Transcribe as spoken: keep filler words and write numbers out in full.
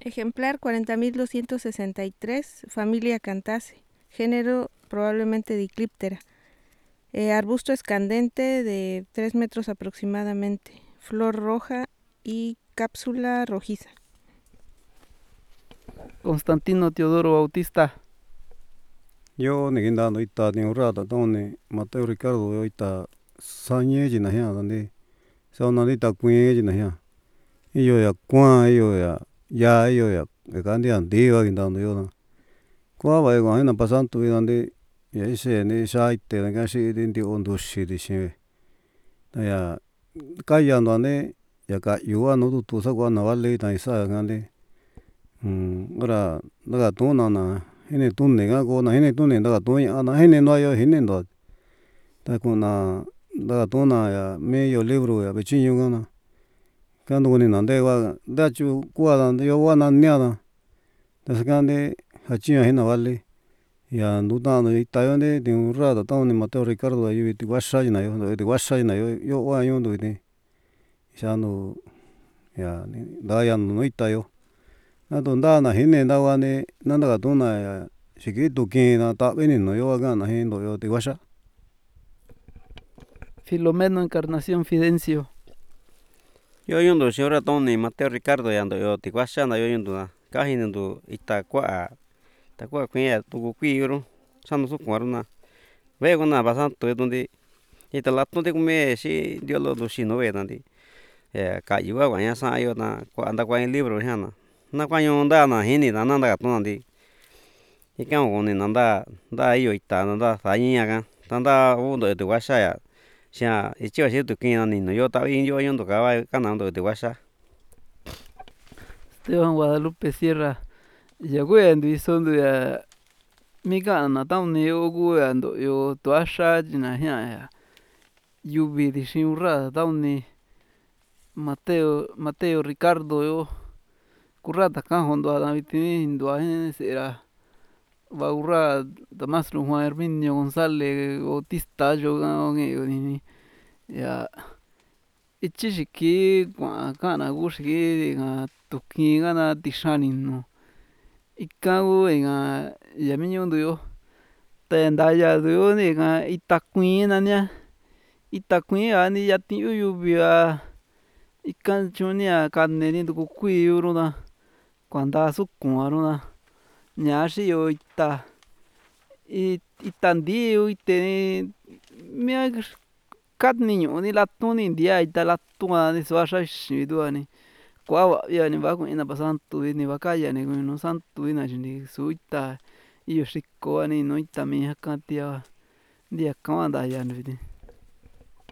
Ejemplar cuarenta mil doscientos sesenta y tres, familia Cantaceae, género probablemente Dicliptera. Eh, arbusto escandente de tres metros aproximadamente, flor roja y cápsula rojiza. Constantino Teodoro Bautista. Yo neguindando ita ni urrata tone Mateo Ricardo yo ita sañe jina hia dande sauna ita kuye jina hia iyo ya kwa iyo ya ya iyo ya kandi andiva gindando yo na kwa ba yo na pasanto dande ya ise ni saite na gashi dindi ondushi di shi ya kayando ane ya ka yuwa no tu sa kwa na vale ta isa ngande um ora daga tona na hene tunne ga ko na hene tunne daga toña na hene no yo hene ndo ta kuna daga tona ya medio libro ya bechiño gana kando ni nande wa da chu kwa da yo wa na nia da skande hachia hena vale ya nduta no ita yonde de un rato ta ni Mateo Ricardo ayu ti washa na yo de washa na yo yo wa yo ndo ni sano ya da ya no ita yo na donda na hene nda wa ne nanda ga tona ya chiquito que na ta beni no yo ga na hendo yo ti washa. Filomeno Encarnación Fidencio. Yo yundo shora toni Mateo Ricardo yando yo ti washa na yo yundo na kahi ndo ita kwa ta kwa kwe tu ku yuro sano su kwa na ve ko na basan to donde ita lato de come shi dio lo do shino ve dandi eh ka yuwa wa ya sa yo na kwa anda kwa en libro hana na kwa yo nda na hini na nanda ka to nandi ika ko ni nanda da yo ita nanda sa yin ya ga tanda undo de washa ya sha ichi shi tu kin ni no yo ta in yo yundo ka va kanando de washa. Esteban Guadalupe Sierra. Yaguendo isondo ya miga na tauni ogu ando yo tuasha jina hia yubi di shimura tauni Mateo Mateo Ricardo yo kurata kan hondo ada vitini ndo ahen será baurra Damasio Juan Herminio González Bautista yo nge ni ya ichi shiki kwa kana gushiki ga tukin gana tixani no ika gu nga yamiño ndo yo te nda ya yo ni ga ita kuin na nia ita kuin a ni ya ti yuvia ika chunia kane ni ndu kui yuro na kuanda sukun aro na ña xi yo ita ita ndiu ite mia kadniño ni latuni ntia ita latua ni sua xaxi tua ni kua ba ya ni ba kuina pa santo ni ba kaya ni no santo ina chini su ita iyo xiko ni no ita mi jaka tia ntia kan nda ya ni.